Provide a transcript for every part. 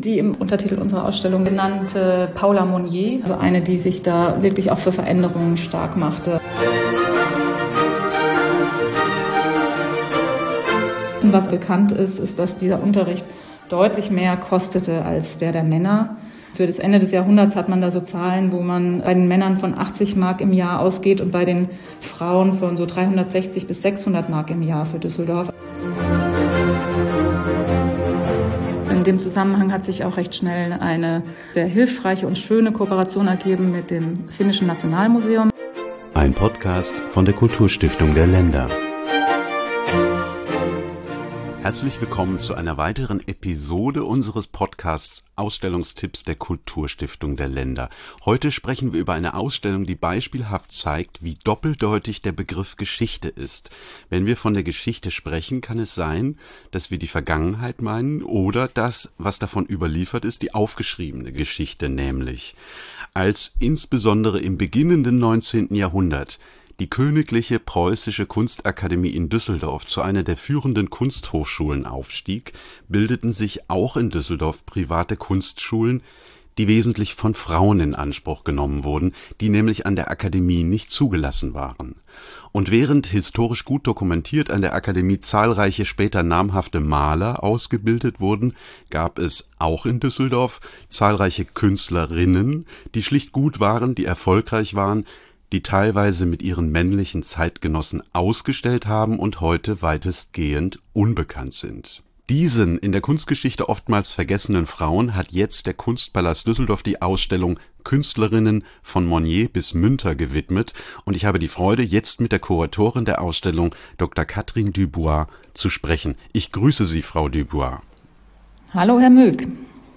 Die im Untertitel unserer Ausstellung genannte Paula Monnier, also eine, die sich da wirklich auch für Veränderungen stark machte. Was bekannt ist, ist, dass dieser Unterricht deutlich mehr kostete als der Männer. Für das Ende des Jahrhunderts hat man da so Zahlen, wo man bei den Männern von 80 Mark im Jahr ausgeht und bei den Frauen von so 360 bis 600 Mark im Jahr für Düsseldorf. In dem Zusammenhang hat sich auch recht schnell eine sehr hilfreiche und schöne Kooperation ergeben mit dem Finnischen Nationalmuseum. Ein Podcast von der Kulturstiftung der Länder. Herzlich willkommen zu einer weiteren Episode unseres Podcasts Ausstellungstipps der Kulturstiftung der Länder. Heute sprechen wir über eine Ausstellung, die beispielhaft zeigt, wie doppeldeutig der Begriff Geschichte ist. Wenn wir von der Geschichte sprechen, kann es sein, dass wir die Vergangenheit meinen oder das, was davon überliefert ist, die aufgeschriebene Geschichte nämlich. Als insbesondere im beginnenden 19. Jahrhundert die Königliche Preußische Kunstakademie in Düsseldorf zu einer der führenden Kunsthochschulen aufstieg, bildeten sich auch in Düsseldorf private Kunstschulen, die wesentlich von Frauen in Anspruch genommen wurden, die nämlich an der Akademie nicht zugelassen waren. Und während historisch gut dokumentiert an der Akademie zahlreiche später namhafte Maler ausgebildet wurden, gab es auch in Düsseldorf zahlreiche Künstlerinnen, die schlicht gut waren, die erfolgreich waren, die teilweise mit ihren männlichen Zeitgenossen ausgestellt haben und heute weitestgehend unbekannt sind. Diesen in der Kunstgeschichte oftmals vergessenen Frauen hat jetzt der Kunstpalast Düsseldorf die Ausstellung Künstlerinnen von Monnier bis Münter gewidmet und ich habe die Freude, jetzt mit der Kuratorin der Ausstellung, Dr. Katrin Dubois, zu sprechen. Ich grüße Sie, Frau Dubois. Hallo, Herr Möck.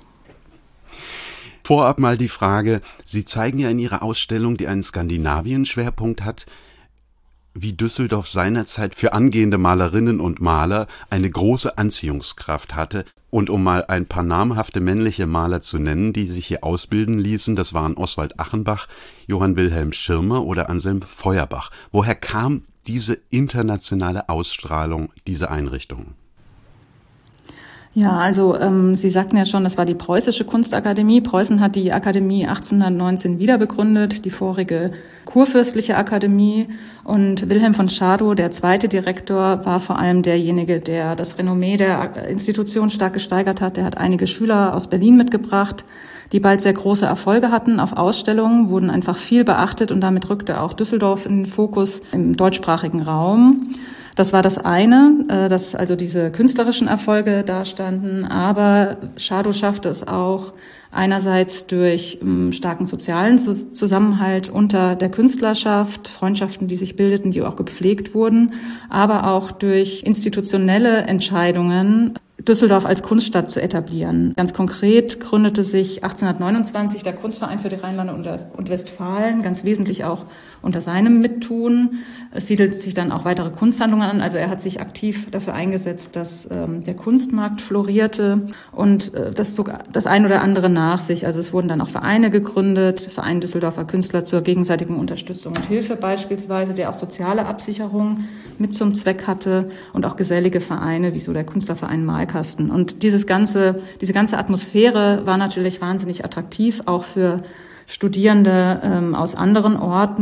Vorab mal die Frage, Sie zeigen ja in Ihrer Ausstellung, die einen Skandinavien-Schwerpunkt hat, wie Düsseldorf seinerzeit für angehende Malerinnen und Maler eine große Anziehungskraft hatte. Und um mal ein paar namhafte männliche Maler zu nennen, die sich hier ausbilden ließen, das waren Oswald Achenbach, Johann Wilhelm Schirmer oder Anselm Feuerbach. Woher kam diese internationale Ausstrahlung dieser Einrichtung? Ja, also Sie sagten ja schon, das war die Preußische Kunstakademie. Preußen hat die Akademie 1819 wiederbegründet, die vorige kurfürstliche Akademie. Und Wilhelm von Schadow, der zweite Direktor, war vor allem derjenige, der das Renommee der Institution stark gesteigert hat. Der hat einige Schüler aus Berlin mitgebracht, die bald sehr große Erfolge hatten auf Ausstellungen, wurden einfach viel beachtet und damit rückte auch Düsseldorf in den Fokus im deutschsprachigen Raum. Das war das eine, dass also diese künstlerischen Erfolge dastanden, aber Schadow schaffte es auch einerseits durch starken sozialen Zusammenhalt unter der Künstlerschaft, Freundschaften, die sich bildeten, die auch gepflegt wurden, aber auch durch institutionelle Entscheidungen, Düsseldorf als Kunststadt zu etablieren. Ganz konkret gründete sich 1829 der Kunstverein für die Rheinlande und Westfalen, ganz wesentlich auch unter seinem Mittun. Es siedelten sich dann auch weitere Kunsthandlungen an. Also er hat sich aktiv dafür eingesetzt, dass der Kunstmarkt florierte und das zog das ein oder andere nach sich. Also es wurden dann auch Vereine gegründet, Verein Düsseldorfer Künstler zur gegenseitigen Unterstützung und Hilfe beispielsweise, der auch soziale Absicherung mit zum Zweck hatte und auch gesellige Vereine, wie so der Künstlerverein Malkasten. Und diese ganze Atmosphäre war natürlich wahnsinnig attraktiv, auch für Studierende aus anderen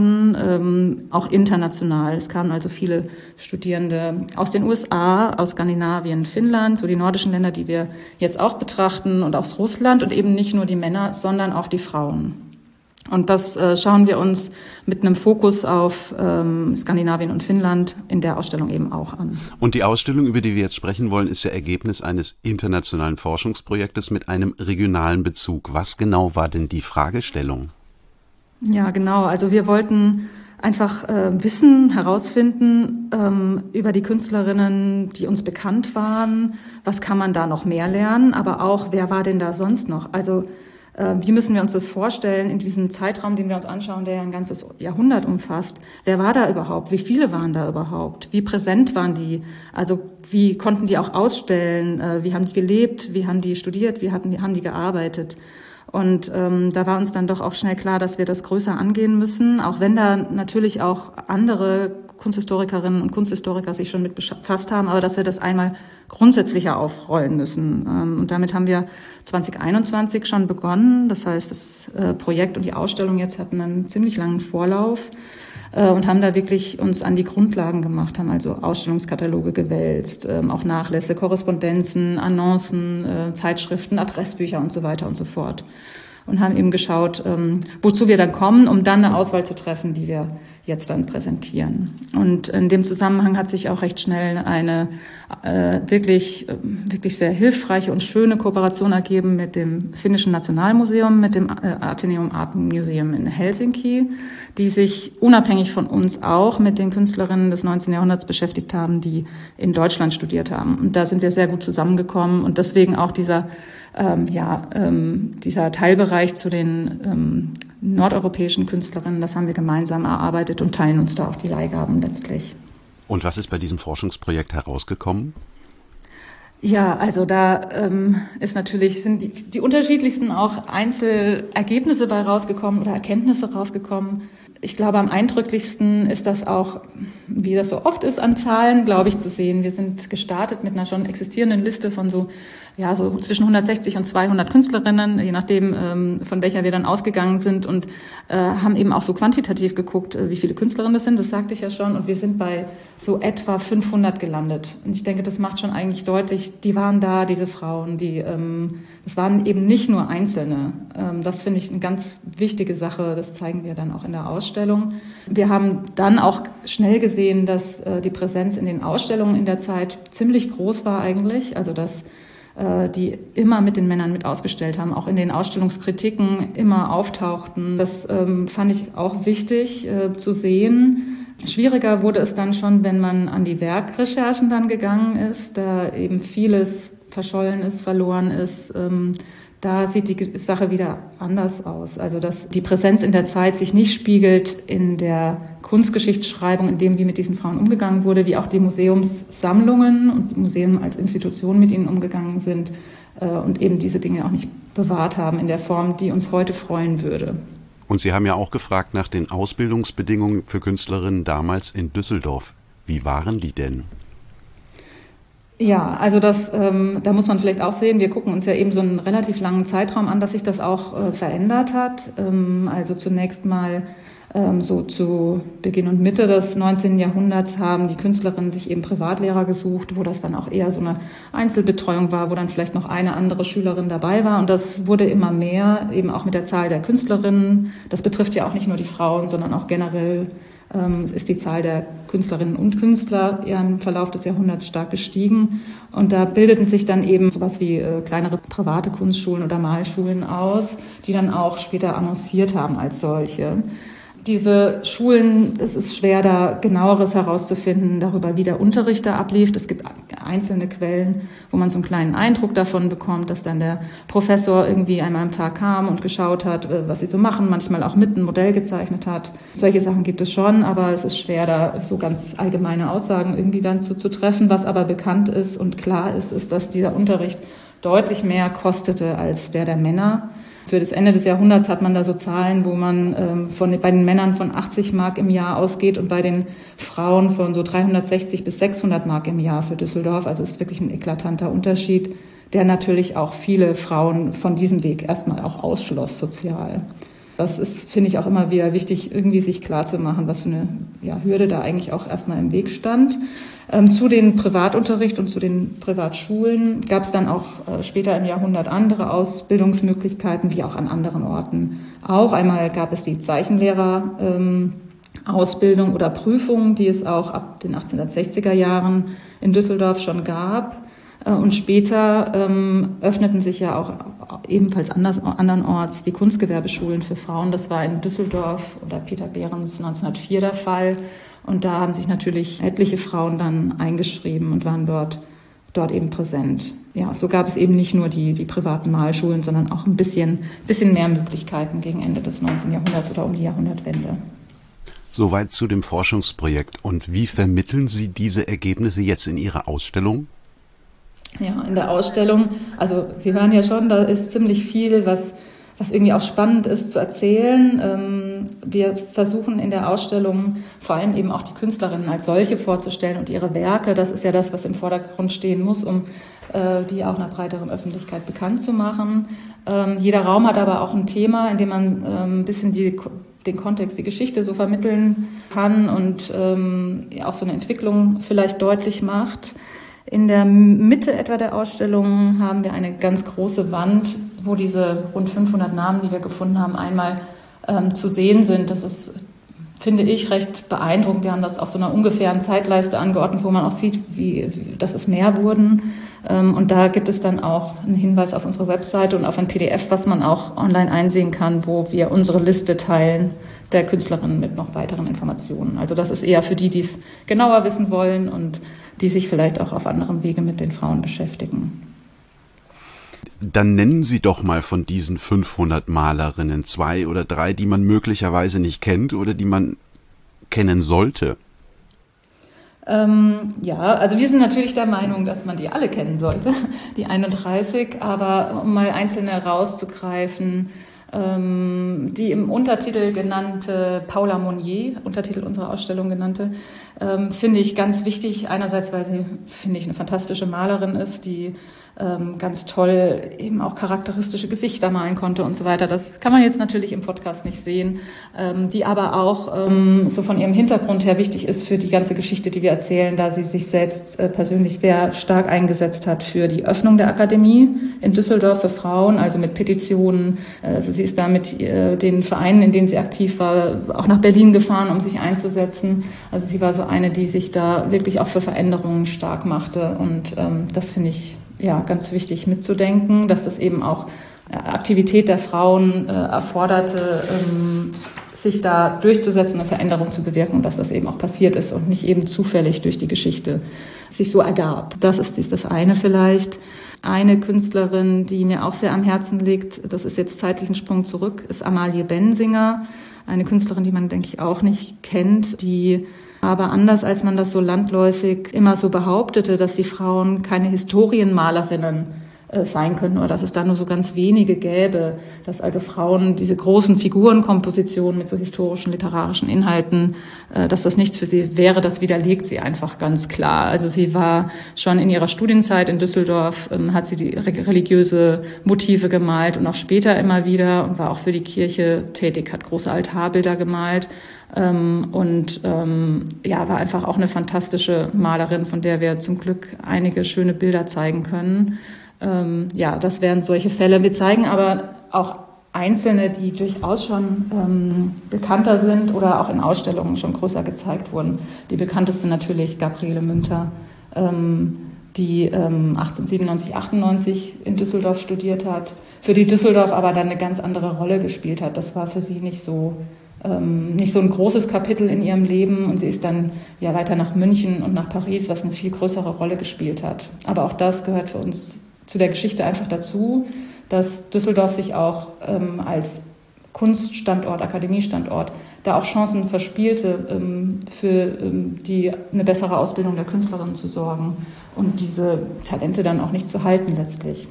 Orten, auch international. Es kamen also viele Studierende aus den USA, aus Skandinavien, Finnland, so die nordischen Länder, die wir jetzt auch betrachten, und aus Russland, und eben nicht nur die Männer, sondern auch die Frauen. Und das schauen wir uns mit einem Fokus auf Skandinavien und Finnland in der Ausstellung eben auch an. Und die Ausstellung, über die wir jetzt sprechen wollen, ist ja Ergebnis eines internationalen Forschungsprojektes mit einem regionalen Bezug. Was genau war denn die Fragestellung? Ja, genau. Also wir wollten einfach Wissen herausfinden über die Künstlerinnen, die uns bekannt waren. Was kann man da noch mehr lernen? Aber auch, wer war denn da sonst noch? Also wie müssen wir uns das vorstellen in diesem Zeitraum, den wir uns anschauen, der ja ein ganzes Jahrhundert umfasst? Wer war da überhaupt? Wie viele waren da überhaupt? Wie präsent waren die? Also wie konnten die auch ausstellen? Wie haben die gelebt? Wie haben die studiert? Wie haben die gearbeitet? Und da war uns dann doch auch schnell klar, dass wir das größer angehen müssen, auch wenn da natürlich auch andere Kunsthistorikerinnen und Kunsthistoriker sich schon mit befasst haben, aber dass wir das einmal grundsätzlicher aufrollen müssen. Und damit haben wir 2021 schon begonnen. Das heißt, das Projekt und die Ausstellung jetzt hatten einen ziemlich langen Vorlauf und haben da wirklich uns an die Grundlagen gemacht, haben also Ausstellungskataloge gewälzt, auch Nachlässe, Korrespondenzen, Annoncen, Zeitschriften, Adressbücher und so weiter und so fort. Und haben eben geschaut, wozu wir dann kommen, um dann eine Auswahl zu treffen, die wir jetzt dann präsentieren. Und in dem Zusammenhang hat sich auch recht schnell eine wirklich sehr hilfreiche und schöne Kooperation ergeben mit dem Finnischen Nationalmuseum, mit dem Atheneum Art Museum in Helsinki, die sich unabhängig von uns auch mit den Künstlerinnen des 19. Jahrhunderts beschäftigt haben, die in Deutschland studiert haben. Und da sind wir sehr gut zusammengekommen und deswegen auch dieser Teilbereich zu den nordeuropäischen Künstlerinnen, das haben wir gemeinsam erarbeitet und teilen uns da auch die Leihgaben letztlich. Und was ist bei diesem Forschungsprojekt herausgekommen? Ja, also da sind die unterschiedlichsten auch Einzelergebnisse bei rausgekommen oder Erkenntnisse rausgekommen. Ich glaube, am eindrücklichsten ist das auch, wie das so oft ist an Zahlen, glaube ich, zu sehen. Wir sind gestartet mit einer schon existierenden Liste von so zwischen 160 und 200 Künstlerinnen, je nachdem, von welcher wir dann ausgegangen sind und haben eben auch so quantitativ geguckt, wie viele Künstlerinnen das sind, das sagte ich ja schon, und wir sind bei so etwa 500 gelandet. Und ich denke, das macht schon eigentlich deutlich, die waren da, diese Frauen, das waren eben nicht nur Einzelne. Das finde ich eine ganz wichtige Sache, das zeigen wir dann auch in der Ausstellung. Wir haben dann auch schnell gesehen, dass die Präsenz in den Ausstellungen in der Zeit ziemlich groß war eigentlich, also dass die immer mit den Männern mit ausgestellt haben, auch in den Ausstellungskritiken immer auftauchten. Das fand ich auch wichtig zu sehen. Schwieriger wurde es dann schon, wenn man an die Werkrecherchen dann gegangen ist, da eben vieles verschollen ist, verloren ist. Da sieht die Sache wieder anders aus. Also dass die Präsenz in der Zeit sich nicht spiegelt in der Kunstgeschichtsschreibung, in dem, wie mit diesen Frauen umgegangen wurde, wie auch die Museumssammlungen und die Museen als Institution mit ihnen umgegangen sind und eben diese Dinge auch nicht bewahrt haben in der Form, die uns heute freuen würde. Und Sie haben ja auch gefragt nach den Ausbildungsbedingungen für Künstlerinnen damals in Düsseldorf. Wie waren die denn? Ja, also da muss man vielleicht auch sehen, wir gucken uns ja eben so einen relativ langen Zeitraum an, dass sich das auch verändert hat. Also zunächst mal so zu Beginn und Mitte des 19. Jahrhunderts haben die Künstlerinnen sich eben Privatlehrer gesucht, wo das dann auch eher so eine Einzelbetreuung war, wo dann vielleicht noch eine andere Schülerin dabei war. Und das wurde immer mehr, eben auch mit der Zahl der Künstlerinnen. Das betrifft ja auch nicht nur die Frauen, sondern auch generell ist die Zahl der Künstlerinnen und Künstler im Verlauf des Jahrhunderts stark gestiegen. Und da bildeten sich dann eben sowas wie kleinere private Kunstschulen oder Malschulen aus, die dann auch später annonciert haben als solche. Diese Schulen, es ist schwer, da Genaueres herauszufinden darüber, wie der Unterricht da ablief. Es gibt einzelne Quellen, wo man so einen kleinen Eindruck davon bekommt, dass dann der Professor irgendwie einmal am Tag kam und geschaut hat, was sie so machen, manchmal auch mit ein Modell gezeichnet hat. Solche Sachen gibt es schon, aber es ist schwer, da so ganz allgemeine Aussagen irgendwie dann zu treffen. Was aber bekannt ist und klar ist, ist, dass dieser Unterricht deutlich mehr kostete als der Männer. Für das Ende des Jahrhunderts hat man da so Zahlen, wo man bei den Männern von 80 Mark im Jahr ausgeht und bei den Frauen von so 360 bis 600 Mark im Jahr für Düsseldorf. Also es ist wirklich ein eklatanter Unterschied, der natürlich auch viele Frauen von diesem Weg erstmal auch ausschloss sozial. Das ist, finde ich, auch immer wieder wichtig, irgendwie sich klarzumachen, was für eine Hürde da eigentlich auch erstmal im Weg stand. Zu den Privatunterricht und zu den Privatschulen gab es dann auch später im Jahrhundert andere Ausbildungsmöglichkeiten, wie auch an anderen Orten. Auch einmal gab es die Zeichenlehrer-Ausbildung oder Prüfung, die es auch ab den 1860er Jahren in Düsseldorf schon gab. Und später öffneten sich ja auch ebenfalls andernorts die Kunstgewerbeschulen für Frauen. Das war in Düsseldorf oder Peter Behrens 1904 der Fall. Und da haben sich natürlich etliche Frauen dann eingeschrieben und waren dort eben präsent. Ja, so gab es eben nicht nur die privaten Malschulen, sondern auch ein bisschen mehr Möglichkeiten gegen Ende des 19. Jahrhunderts oder um die Jahrhundertwende. Soweit zu dem Forschungsprojekt. Und wie vermitteln Sie diese Ergebnisse jetzt in Ihrer Ausstellung? Ja, in der Ausstellung, also Sie hören ja schon, da ist ziemlich viel, was was irgendwie auch spannend ist zu erzählen. Wir versuchen in der Ausstellung vor allem eben auch die Künstlerinnen als solche vorzustellen und ihre Werke. Das ist ja das, was im Vordergrund stehen muss, um die auch einer breiteren Öffentlichkeit bekannt zu machen. Jeder Raum hat aber auch ein Thema, in dem man ein bisschen den Kontext, die Geschichte so vermitteln kann und auch so eine Entwicklung vielleicht deutlich macht. In der Mitte etwa der Ausstellung haben wir eine ganz große Wand, wo diese rund 500 Namen, die wir gefunden haben, einmal zu sehen sind. Das ist, finde ich, recht beeindruckend. Wir haben das auf so einer ungefähren Zeitleiste angeordnet, wo man auch sieht, dass es mehr wurden. Und da gibt es dann auch einen Hinweis auf unsere Webseite und auf ein PDF, was man auch online einsehen kann, wo wir unsere Liste teilen der Künstlerinnen mit noch weiteren Informationen. Also das ist eher für die es genauer wissen wollen und die sich vielleicht auch auf anderem Wege mit den Frauen beschäftigen. Dann nennen Sie doch mal von diesen 500 Malerinnen 2 oder 3, die man möglicherweise nicht kennt oder die man kennen sollte. Ja, also wir sind natürlich der Meinung, dass man die alle kennen sollte, die 31, aber um mal einzelne rauszugreifen, die im Untertitel genannte Paula Monnier, Untertitel unserer Ausstellung genannte, finde ich ganz wichtig. Einerseits, weil sie, finde ich, eine fantastische Malerin ist, die ganz toll eben auch charakteristische Gesichter malen konnte und so weiter. Das kann man jetzt natürlich im Podcast nicht sehen, die aber auch so von ihrem Hintergrund her wichtig ist für die ganze Geschichte, die wir erzählen, da sie sich selbst persönlich sehr stark eingesetzt hat für die Öffnung der Akademie in Düsseldorf für Frauen, also mit Petitionen. Also sie ist da mit den Vereinen, in denen sie aktiv war, auch nach Berlin gefahren, um sich einzusetzen. Also sie war so eine, die sich da wirklich auch für Veränderungen stark machte und das finde ich ganz wichtig mitzudenken, dass das eben auch Aktivität der Frauen erforderte, sich da durchzusetzen, eine Veränderung zu bewirken und dass das eben auch passiert ist und nicht eben zufällig durch die Geschichte sich so ergab. Das ist das eine vielleicht. Eine Künstlerin, die mir auch sehr am Herzen liegt, das ist jetzt zeitlich ein Sprung zurück, ist Amalie Bensinger, eine Künstlerin, die man, denke ich, auch nicht kennt, die aber anders als man das so landläufig immer so behauptete, dass die Frauen keine Historienmalerinnen sein können oder dass es da nur so ganz wenige gäbe, dass also Frauen diese großen Figurenkompositionen mit so historischen, literarischen Inhalten, dass das nichts für sie wäre, das widerlegt sie einfach ganz klar. Also sie war schon in ihrer Studienzeit in Düsseldorf, hat sie die religiöse Motive gemalt und auch später immer wieder und war auch für die Kirche tätig, hat große Altarbilder gemalt. War einfach auch eine fantastische Malerin, von der wir zum Glück einige schöne Bilder zeigen können. Das wären solche Fälle. Wir zeigen aber auch einzelne, die durchaus schon bekannter sind oder auch in Ausstellungen schon größer gezeigt wurden. Die bekannteste natürlich Gabriele Münter, die 1897, 98 in Düsseldorf studiert hat, für die Düsseldorf aber dann eine ganz andere Rolle gespielt hat. Das war für sie nicht so ein großes Kapitel in ihrem Leben und sie ist dann weiter nach München und nach Paris, was eine viel größere Rolle gespielt hat. Aber auch das gehört für uns zu der Geschichte einfach dazu, dass Düsseldorf sich auch als Kunststandort, Akademiestandort, da auch Chancen verspielte, für eine bessere Ausbildung der Künstlerinnen zu sorgen und diese Talente dann auch nicht zu halten letztlich.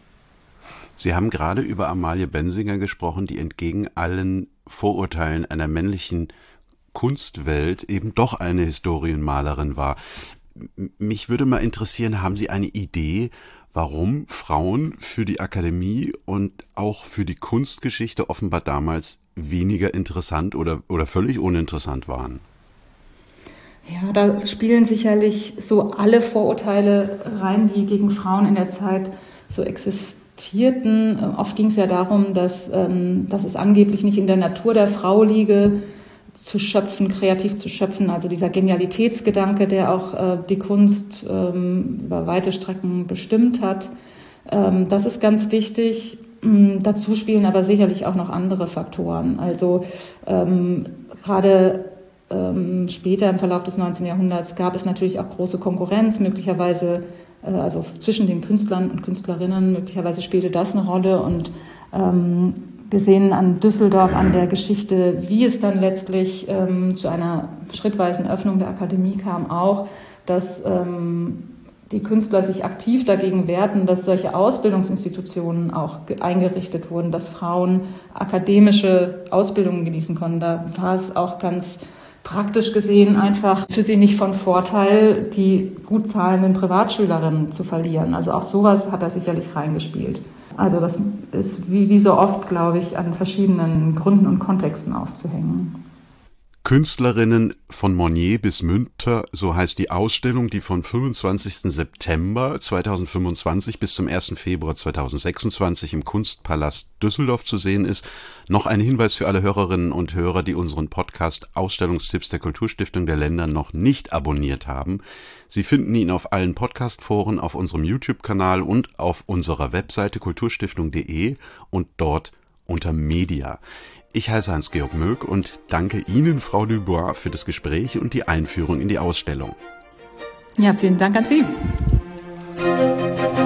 Sie haben gerade über Amalie Bensinger gesprochen, die entgegen allen Vorurteilen einer männlichen Kunstwelt eben doch eine Historienmalerin war. Mich würde mal interessieren, haben Sie eine Idee, warum Frauen für die Akademie und auch für die Kunstgeschichte offenbar damals weniger interessant oder völlig uninteressant waren? Ja, da spielen sicherlich so alle Vorurteile rein, die gegen Frauen in der Zeit so existierten. Oft ging es ja darum, dass es angeblich nicht in der Natur der Frau liege, zu schöpfen, kreativ zu schöpfen. Also dieser Genialitätsgedanke, der auch die Kunst über weite Strecken bestimmt hat. Das ist ganz wichtig. Dazu spielen aber sicherlich auch noch andere Faktoren. Also gerade später im Verlauf des 19. Jahrhunderts gab es natürlich auch große Konkurrenz, möglicherweise also zwischen den Künstlern und Künstlerinnen, möglicherweise spielte das eine Rolle und wir sehen an Düsseldorf, an der Geschichte, wie es dann letztlich zu einer schrittweisen Öffnung der Akademie kam, auch, dass die Künstler sich aktiv dagegen wehrten, dass solche Ausbildungsinstitutionen auch eingerichtet wurden, dass Frauen akademische Ausbildungen genießen konnten. Da war es auch ganz praktisch gesehen einfach für sie nicht von Vorteil, die gut zahlenden Privatschülerinnen zu verlieren. Also auch sowas hat da sicherlich reingespielt. Also das ist wie so oft, glaube ich, an verschiedenen Gründen und Kontexten aufzuhängen. Künstlerinnen von Monnier bis Münter, so heißt die Ausstellung, die von 25. September 2025 bis zum 1. Februar 2026 im Kunstpalast Düsseldorf zu sehen ist. Noch ein Hinweis für alle Hörerinnen und Hörer, die unseren Podcast Ausstellungstipps der Kulturstiftung der Länder noch nicht abonniert haben. Sie finden ihn auf allen Podcast-Foren, auf unserem YouTube-Kanal und auf unserer Webseite kulturstiftung.de und dort unter Media. Ich heiße Hans-Georg Möck und danke Ihnen, Frau Dubois, für das Gespräch und die Einführung in die Ausstellung. Ja, vielen Dank an Sie.